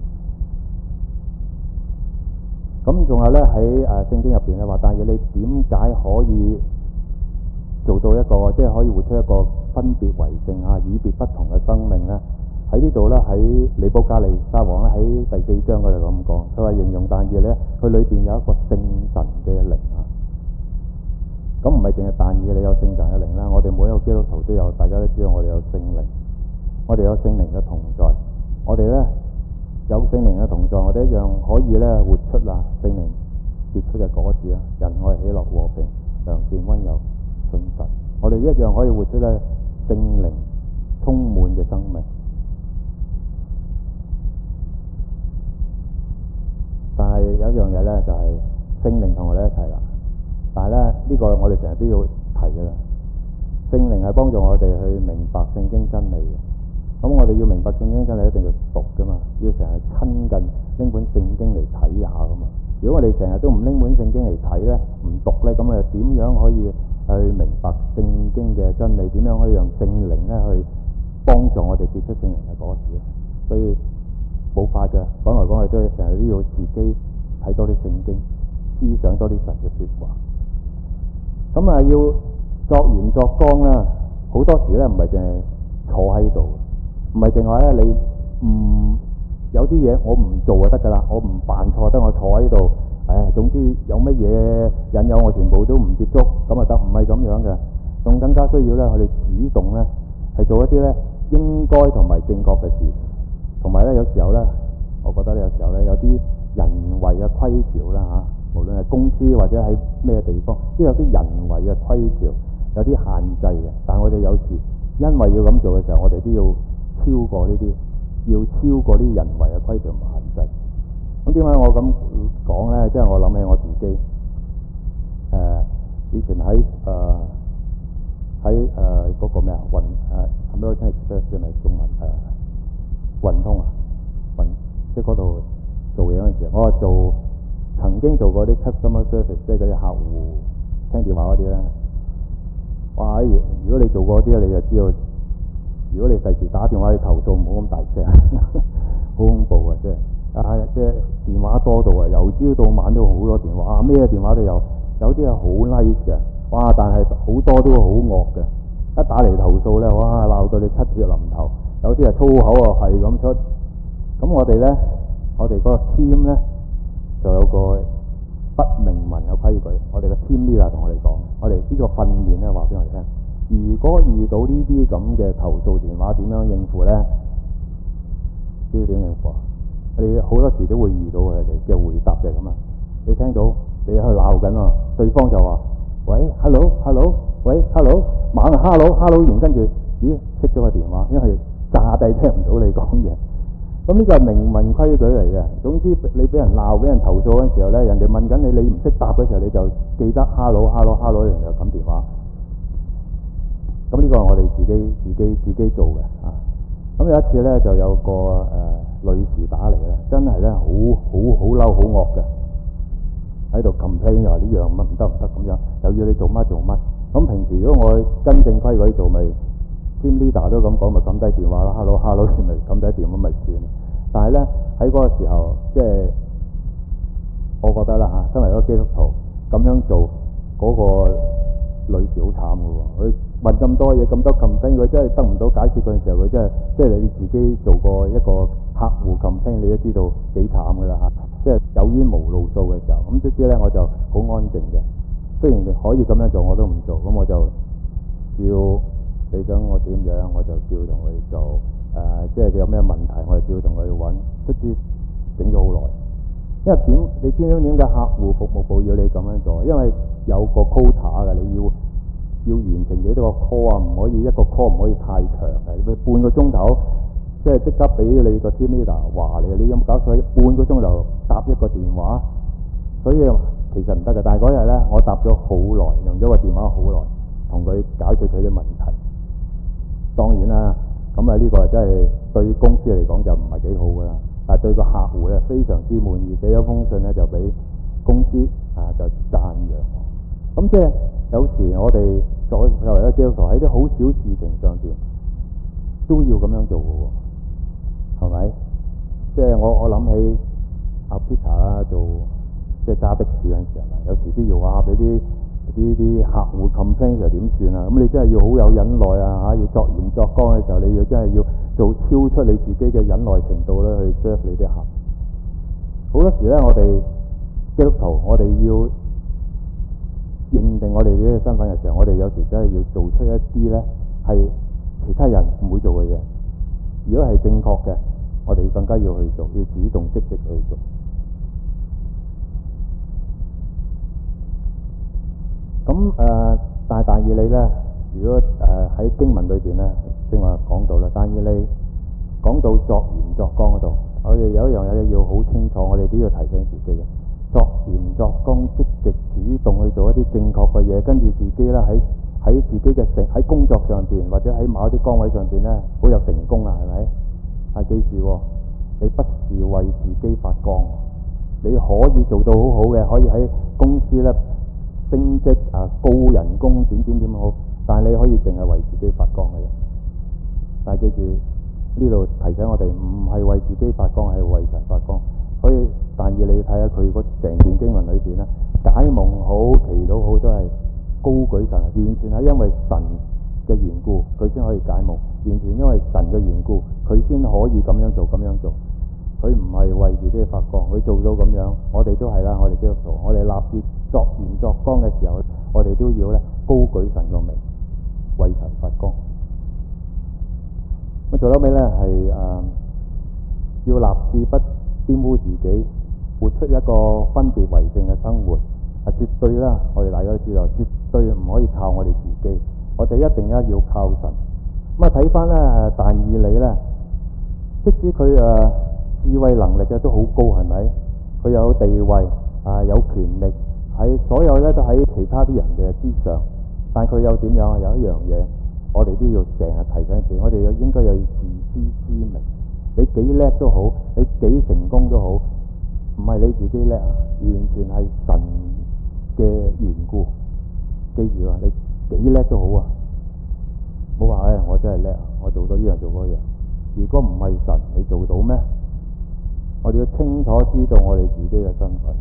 咁仲有咧喺誒聖經入邊咧話，但係你點解可以做到一個即係可以活出一個分別為聖啊、與別不同嘅生命咧？喺呢度咧，喺尼布甲尼撒王咧喺第四章嗰度咁講，佢話形容但以理咧，佢裏邊有一個聖神嘅靈啊。咁唔係淨係但以理有聖神嘅靈啦，我哋每一個基督徒都有，大家都知道我哋有聖靈，我哋有聖靈嘅同在，我哋咧有聖靈嘅同在，我哋一樣可以咧活出啦聖靈結出嘅果子啊，仁愛、喜樂、和平、良善、溫柔、信實，我哋一樣可以活出咧聖靈充滿嘅生命。但係有一樣嘢咧，就係聖靈同我哋一齊啦。但係咧，呢、這個我哋成日都要提嘅啦。聖靈係幫助我哋去明白聖經真理嘅。咁我哋要明白聖經真理，一定要讀噶嘛，要成日親近拎本聖經嚟睇下噶嘛。如果我哋成日都唔拎本聖經嚟睇咧，唔讀咧，咁啊點樣可以去明白聖經嘅真理？點樣可以讓聖靈咧去幫助我哋結出聖靈嘅果子咧？所以冇法嘅，講來講去都係成日都要自己睇多啲聖經，思想多啲神嘅説話。咁啊，要作鹽作光啦。好多時咧，唔係淨係坐喺度，唔係淨係話咧，你唔有啲嘢我唔做就得㗎啦，我唔犯錯得，我坐喺度，唉，總之有乜嘢引誘我全部都唔接觸，咁啊得，唔係咁樣嘅，仲更加需要咧，我哋主動咧係做一啲咧應該同埋正確嘅事。同埋咧，有時候咧，我覺得咧，有時候咧，有啲人為嘅規條啦嚇，無論係公司或者喺咩地方，都有啲人為嘅規條，有啲限制嘅。但係我哋有時因為要咁做嘅時候，我哋都要超過呢啲，要超過啲人為嘅規條同限制。咁點解我咁講咧？即係我諗起我自己，誒、呃、以前喺誒喺誒嗰個咩啊運誒 American Express 即係咪中文誒？呃運通啊，運即係嗰度做嘢嗰陣時，我係做曾經做過啲 customer service， 即係嗰啲客戶聽電話嗰啲咧。哇！如果你做過啲咧，你就知道，如果你第時打電話去投訴，唔好咁大聲，好恐怖啊！即係啊，即係電話多到啊，由朝到晚都好多電話，咩電話都有，有啲係好 nice 嘅，哇！但係好多都好惡嘅，一打嚟投訴咧，哇！鬧到你七血淋頭。有啲係粗口啊，係咁出。咁我哋咧，我哋嗰個 team 咧就有個不明文嘅規矩。我哋個 team leader 同我哋講，我哋呢個訓練咧話俾我哋聽，如果遇到呢啲咁嘅投訴電話，點樣應付咧？知道點應付啊？我哋好多時都會遇到佢哋嘅回答就係咁啊！你聽到你去鬧緊啊，對方就話：喂 ，hello，hello， 喂 ，hello， 猛 hello，hello 完，跟住咦熄咗個電話，因為詐帝聽唔到你講嘢。咁呢個係明文規矩嚟嘅。總之你俾人鬧、俾人投訴嗰陣時候咧，人哋問緊你，你唔識答嘅時候，你就記得 hello hello hello， 人哋就撳電話。咁呢個係我哋自己自己自己做嘅啊。咁有一次咧，就有個誒、呃、女士打嚟啦，真係咧好好好嬲、好惡嘅，喺度 complain 又話呢樣乜唔得唔得咁樣，又要你做乜做乜。咁平時如果我跟正規矩做，咪 team leader 都咁講，咪撳低電話啦 ，hello hello， 咪撳低電話咪算。但係咧喺嗰個時候，即係我覺得啦嚇，身為一個基督徒咁樣做，嗰、那個女士好慘嘅喎。佢問咁多嘢，咁多 complain，佢真係得唔到解決嗰陣時候，佢真係即係你自己做過一個客戶 complain，你都知道幾慘嘅啦嚇。即係有冤無路訴嘅時候，咁卒之咧我就好安靜嘅。雖然可以咁樣做，我都唔做，咁我就照你想我點樣，我就照同佢做。誒、呃，即係佢有咩問題，我就照同佢揾。卒之整咗好耐，因為點？你知唔知點解客戶服務部要你咁樣做？因為有個 quota 嘅，你要要完成幾多個 call 啊？唔可以一個 call 唔可以太長嘅，你半個鐘頭，即係即刻俾你個 team leader 話你，你有冇搞錯？半個鐘頭答一個電話，所以其實唔得嘅。但係嗰日咧，我答咗好耐，用咗個電話好耐，同佢解決佢啲問題。當然啦，咁啊呢個真係對公司嚟講就唔係幾好噶啦，但係對個客戶咧非常之滿意，寫咗封信咧就俾公司啊就讚揚我。咁即係有時我哋作作為一個基督徒喺啲好小事情上邊都要咁樣做嘅喎，係咪？即係我我諗起阿 Peter 啦，做即係揸的士嗰陣時係咪？有時都要話俾啲啲啲客戶 complain 就點算啊？咁你真係要好有忍耐啊嚇！要作鹽作光嘅時候，你要真係要做超出你自己嘅忍耐程度咧，去 serve 你啲客。好多時咧，我哋基督徒，我哋要認定我哋自己嘅身份嘅時候，我哋有時真係要做出一啲咧係其他人唔會做嘅嘢。如果係正確嘅，我哋更加要去做，要主動積極去做。咁誒、呃，但係但以理咧，如果誒喺、呃、經文裏邊咧，正話講到啦，但以理講到作鹽作光嗰度，我哋有一樣嘢要好清楚，我哋都要提醒自己嘅。作鹽作光，積極主動去做一啲正確嘅嘢，跟住自己咧喺喺自己嘅成喺工作上邊，或者喺某一啲崗位上邊咧，好有成功啊，係咪？但係記住、哦，你不是為自己發光，你可以做到好好嘅，可以喺公司咧升職啊、高人工點點點好，但係你可以淨係為自己發光嘅啫。但係記住呢度提醒我哋，唔係為自己發光，係為神發光。所以但以理睇下佢嗰成段經文裏邊咧，解夢好、祈禱好都係高舉神，完全係因為神嘅緣故，佢先可以解夢；完全因為神嘅緣故，佢先可以咁樣做、咁樣做。佢唔係為自己發光，佢做到咁樣，我哋都係啦。我哋基督徒，我哋立志作鹽作光嘅時候，我哋都要咧高舉神個名，為神發光。咁做到尾咧係誒要立志不玷污自己，活出一個分別為聖嘅生活，係絕對啦！我哋大家都知道，絕對唔可以靠我哋自己，我哋一定咧要靠神。咁啊睇翻咧但以理咧，即使佢誒、啊、智慧能力嘅都好高，係咪？佢有地位啊，有權力，喺所有咧都喺其他啲人嘅之上，但佢又點樣啊？有一樣嘢，我哋都要成日提醒自己，我哋應該有自知之明。你幾叻都好，你幾成功都好，唔係你自己叻啊，完全係神嘅緣故。記住啊，你幾叻都好啊，唔好話唉，我真係叻啊，我做到呢樣做嗰樣。如果唔係神，你做到咩？我哋要清楚知道我哋自己嘅身份。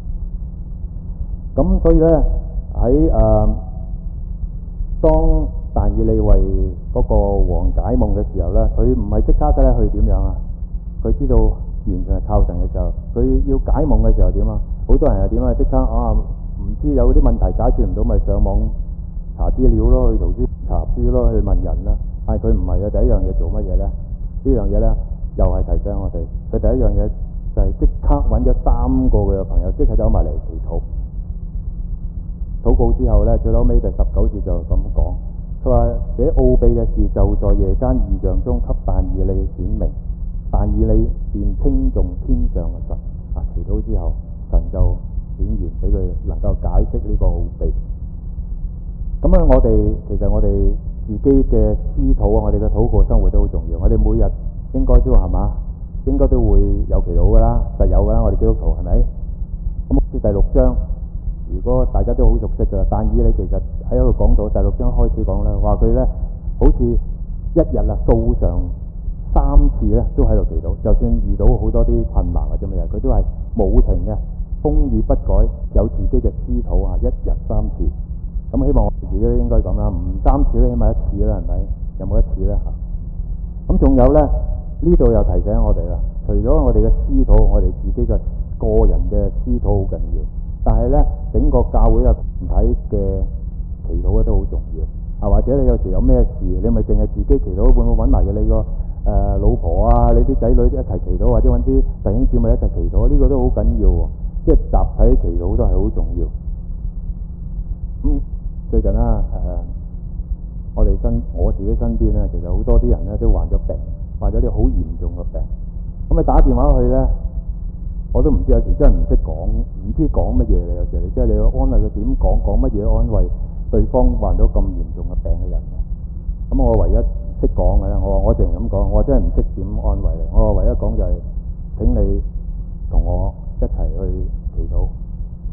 咁所以咧喺誒當但以理為嗰個王解夢嘅時候咧，佢唔係即刻嘅咧去點樣啊？佢知道完全係靠神嘅時候，佢要解夢嘅時候點啊？好多人係點啊？即刻啊，唔知有啲問題解決唔到，咪上網查資料咯，去圖書查書咯，去問人啦。但係佢唔係嘅，第一樣嘢做乜嘢咧？呢樣嘢咧又係提醒我哋，佢第一樣嘢就係即刻揾咗三個嘅朋友，即刻走埋嚟祈禱。禱告之後咧，最後尾第十九節就咁講。佢話：這奧秘嘅事就在夜間異象中給但以理顯明，但以理便稱頌天上嘅神。啊，祈禱之後，神就顯現俾佢能夠解釋呢個奧秘。咁啊，我哋其實我哋自己嘅私禱啊，我哋嘅禱告生活都好重要。我哋每日應該都係嘛，應該都會有祈禱噶啦，實有噶啦。我哋基督徒係咪？咁第第六章。如果大家都好熟悉㗎，但以理其實喺度講到第六章開始講啦，話佢咧好似一日啊數上三次咧都喺度祈禱，就算遇到好多啲困難或者乜嘢，佢都係冇停嘅，風雨不改，有自己嘅私禱啊，一日三次。咁希望我哋自己都應該咁啦，唔三次咧，起碼一次啦，係咪？有冇一次咧嚇？咁仲有咧，呢度又提醒我哋啦，除咗我哋嘅私禱，我哋自己嘅個人嘅私禱好緊要。但係咧，整個教會嘅團體嘅祈禱咧都好重要啊！或者你有時有咩事，你咪淨係自己祈禱，會唔會揾埋嘅你個誒、呃、老婆啊、你啲仔女一齊祈禱，或者揾啲弟兄姊妹一齊祈禱？呢、這個都好緊要喎，即係集體祈禱都係好重要。咁、嗯、最近啦，誒、呃，我哋身我自己身邊咧，其實好多啲人咧都患咗病，患咗啲好嚴重嘅病。咁你打電話去咧？我都唔知，有時真係唔識講，唔知講乜嘢嘅。有時你即係你要安慰佢點講，講乜嘢安慰對方患到咁嚴重嘅病嘅人嘅。咁我唯一識講嘅咧，我話我淨係咁講，我真係唔識點安慰你。我話唯一講就係請你同我一齊去祈禱，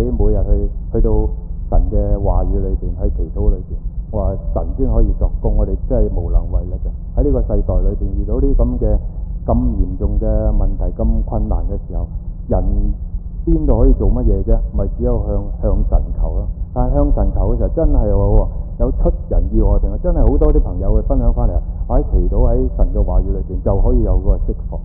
每日去去到神嘅話語裏邊，喺祈禱裏邊，我話神先可以作工，我哋真係無能為力嘅。喺呢個世代裏邊遇到啲咁嘅咁嚴重嘅問題、咁困難嘅時候，人邊度可以做乜嘢啫？咪只有向向神求咯。但係向神求嘅時候，真係喎有出人意外嘅，真係好多啲朋友去分享翻嚟，我喺祈禱喺神嘅話語裏邊就可以有個釋放。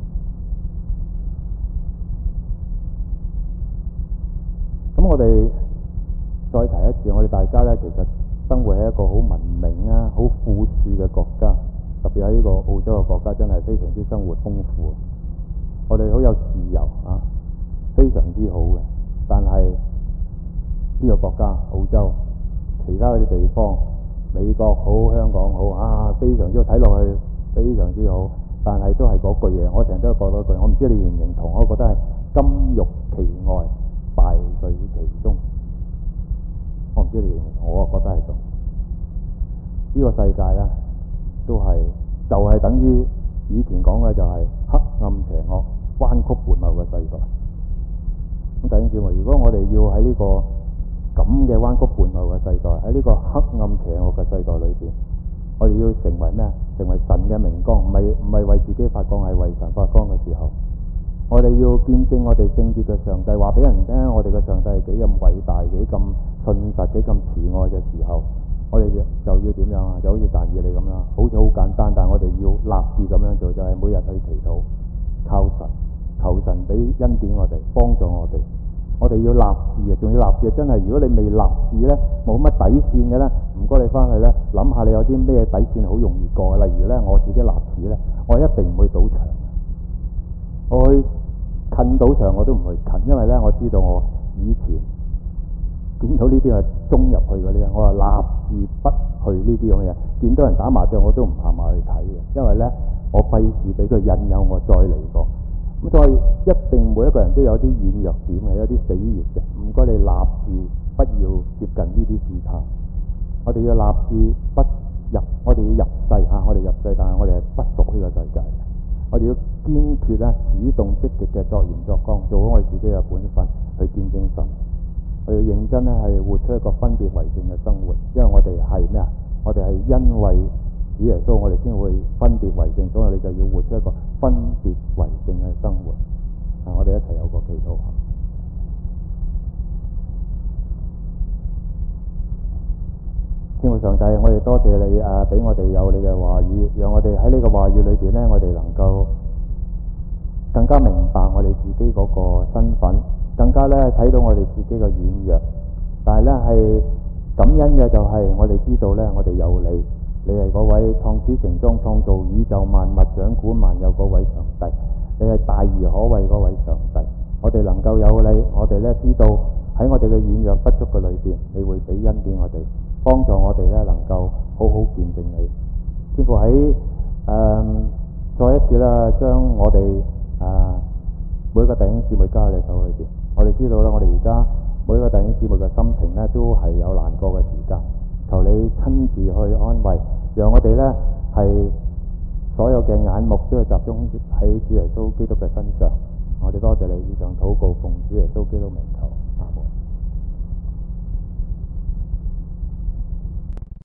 咁我哋再提一次，我哋大家咧其實生活喺一個好文明啊、好富庶嘅國家，特別喺呢個澳洲嘅國家，真係非常之生活豐富。我哋好有自由啊，非常之好嘅。但係呢個國家澳洲，其他嗰啲地方，美國好、香港好啊，非常之睇落去非常之好，但係都係嗰句嘢，我成日都講嗰句，我唔知你認唔認同，我覺得係金玉其外，敗絮其中。我唔知你認唔認同，我覺得係咁。呢、這個世界咧，都係就係、是、等於以前講嘅就係黑暗邪惡、彎曲悖謬嘅世代。咁弟兄姊妹，如果我哋要喺呢、這個咁嘅彎曲悖謬嘅世代，喺呢個黑暗邪惡嘅世代裏邊，我哋要成為咩啊？成為神嘅明光，唔係唔係為自己發光，係為神發光嘅時候，我哋要見證我哋聖潔嘅上帝，話俾人聽我哋嘅上帝係幾咁偉大、幾咁信實、幾咁慈愛嘅時候，我哋就就要點樣啊？就好似但以理咁樣，好似好簡單，但係我哋要立志咁樣做，就係、是、每日去祈禱，靠神，求神俾恩典我哋，幫助我哋。我哋要立志啊，仲要立志啊！真係，如果你未立志咧，冇乜底線嘅咧，唔該你翻去咧，諗下你有啲咩底線好容易過。例如咧，我自己立志咧，我一定唔去賭場，我去近賭場我都唔去近，因為咧我知道我以前見到呢啲係衝入去嗰啲，我話立志不去呢啲咁嘅嘢。見到人打麻將我都唔行埋去睇嘅，因為咧我費事俾佢引誘我再嚟過。咁所以一定每一個人都有啲軟弱點嘅，有啲死穴嘅。唔該你立志不要接近呢啲試探。我哋要立志不入，我哋要入世嚇，我哋入世，但係我哋係不屬呢個世界嘅。我哋要堅決咧，主動積極嘅作鹽作光，做好我哋自己嘅本分去見證神。我要認真咧係活出一個分別為聖嘅生活，因為我哋係咩啊？我哋係因為主耶穌，我哋先會分別為聖，所以我哋就要活出一個分別為聖嘅生活。啊，我哋一齊有個祈禱。天父上帝，我哋多謝你啊，俾我哋有你嘅話語，讓我哋喺呢個話語裏邊咧，我哋能夠更加明白我哋自己嗰個身份，更加咧睇到我哋自己嘅軟弱。但係咧係感恩嘅就係我哋知道咧，我哋有你。你係嗰位創始成終、創造宇宙萬物、掌管萬有嗰位上帝，你係大而可畏嗰位上帝。我哋能夠有你，我哋咧知道喺我哋嘅軟弱不足嘅裏邊，你會俾恩典我哋，幫助我哋咧能夠好好見證你。天父喺誒、呃、再一次啦，將我哋誒、呃、每個弟兄姊妹交喺你手裏邊。我哋知道啦，我哋而家每個弟兄姊妹嘅心情咧都係有難過嘅時間。求你親自去安慰，讓我哋咧係所有嘅眼目都係集中喺主耶穌基督嘅身上。我哋多謝你以上禱告，奉主耶穌基督名求。